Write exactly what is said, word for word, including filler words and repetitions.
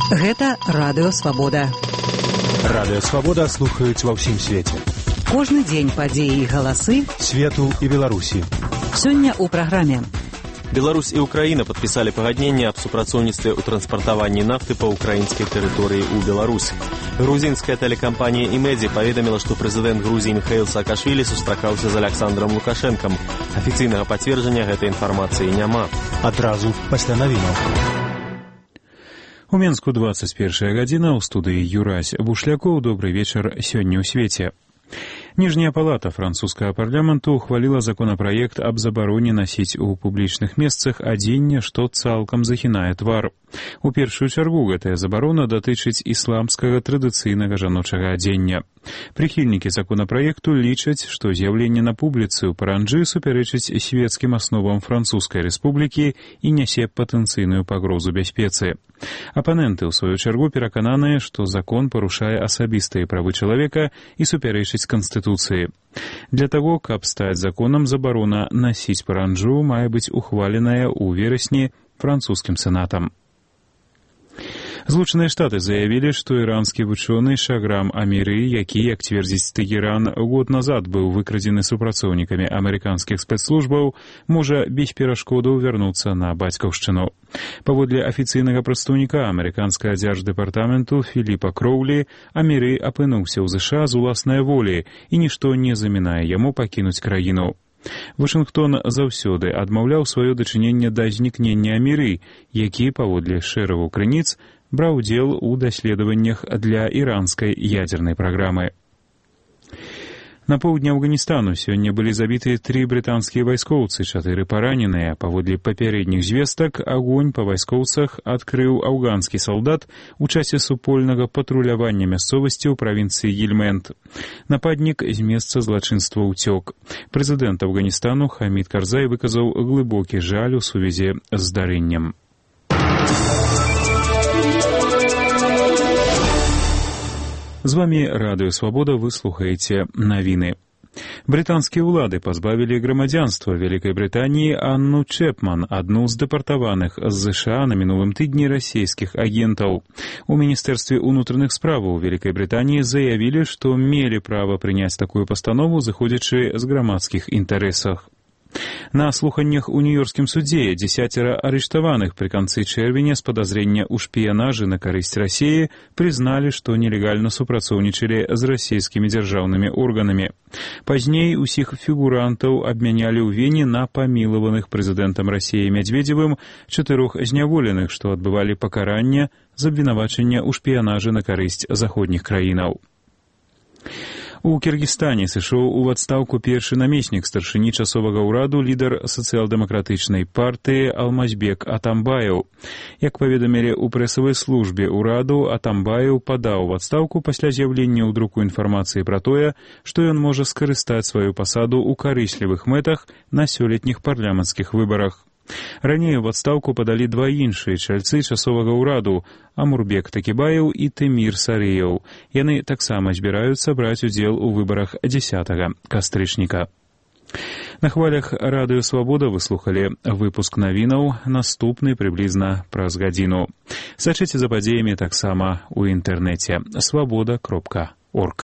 Гэта Радыё Свабода. Радыё Свабода слухаюць ва ўсім свеце. Кожны дзень падзеі і галасы свету і Беларусі. Сёння ў праграме. Беларусь і Украіна падпісалі пагадненне аб супрацоўніцтве ў транспартаванні нафты па ўкраінскай тэрыторыі ў Беларусі. Грузінская тэлекампанія «Имеди» паведаміла, што прэзідэнт Грузіі Михаил Саакашвілі сустракаўся з Александром Лукашэнкам. Афіцыйнага пацверджання гэтай інфармацыі няма. Адразу пасля навінаў. У Менску двадцать первая гадзіна, ў студыі Юрась Бушлякоў. Добрый вечар сёння ў свеце. Ніжняя палата французскага парламенту ухваліла законапраект аб забароне насіць у публічных месцах адзенне, што цалкам захінае твар. У першую чаргу гэтая забарона датычыць ісламскага традыцыйнага жаночага адзення. Прыхільнікі законапраекту лічаць, што з'яўленне на публіцы ў паранджы супярэчыць свецкім асновам Французскай рэспублікі і нясе патэнцыйную пагрозу бяспецы. Апаненты, ў сваю чаргу, перакананыя, што закон парушае асабістыя правы чалавека і супярэчыць Канстытуцыі. Для таго, каб стаць законам, забарона насіць паранджу мае быць ухваленая ў верасні французскім сенатам. Злучаныя Штаты заявілі, што іранскі вучоны Шаграм Аміры, які, як цвердзіць Тэгеран, год назад быў выкрадзены супрацоўнікамі амерыканскіх спецслужбаў, можа без перашкодаў вярнуцца на бацькаўшчыну. Паводле афіцыйнага прадстаўніка амерыканскага дзярждэпартаменту Філіпа Кроулі, Аміры апынуўся ў ЗША з уласнай волі, і нішто не замінае яму пакінуць краіну. Вашынгтон заўсёды адмаўляў сваё дачыненне да знікнення Аміры, які, паводле шэрагу крыніц, браў удзел у даследаваннях для іранскай ядзернай праграмы. На поўдні Афганістану сёння былі забіты тры брытанскія вайскоўцы, чатыры параненыя. Паводле папярэдніх звестак, агонь па вайскоўцах адкрыў афганскі салдат у часе супольнага патрулявання мясцовасці ў правінцыі Гельманд. Нападнік з месца злачынства ўцёк. Прэзідэнт Афганістану Хамід Карзай выказаў глыбокі жаль у сувязі з здарэннем. З вамі Радыё Свабода, вы слухаеце навіны. Брытанскія ўлады пазбавілі грамадзянства Вялікай Брытаніі Анну Чэпман, адну з дэпартаваных з ЗША на мінулым тыдні расійскіх агентаў. У Міністэрстве ўнутраных справаў Вялікай Брытаніі заявілі, што мелі права прыняць такую пастанову, зыходзячы з грамадскіх інтарэсах. На слуханнях у нью-йоркскім судзе дзесяцера арыштаваных пры канцы чэрвеня з падазрення ў шпіянажы на карысць Расіі прызналі, што нелегальна супрацоўнічалі з расійскімі дзяржаўнымі органамі. Пазней усіх фігурантаў абмянялі ў Вене на памілаваных прэзідэнтам Расіі Мядзведзевым чатырох зняволеных, што адбывалі пакаранне з абвінавачання ў шпіянажы на карысць заходніх краінаў. У Кіргізстане сышоў у адстаўку першы намеснік старшыні часовага ўраду, лідар сацыял-дэмакратычнай партыі Алмазбек Атамбаев. Як паведамілі ў прэсавай службе ўраду, Атамбаев падаў у адстаўку пасля з'яўлення ў друку інфармацыі пра тое, што ён можа скарыстаць сваю пасаду ў карыслівых мэтах на сёлетніх парламенцкіх выбарах. Раней у адстаўку падалі два іншыя чальцы часовага ўраду – Амурбек Такібаев і Тэмір Сарыеў. Яны таксама збіраюцца браць удзел у выбарах дзесятага кастрычніка. На хвалях Радыё Свабода вы слухалі выпуск навінаў, наступны прыблізна праз гадзіну. Сачыце за падзеямі таксама ў інтэрнэце свабода кропка орг.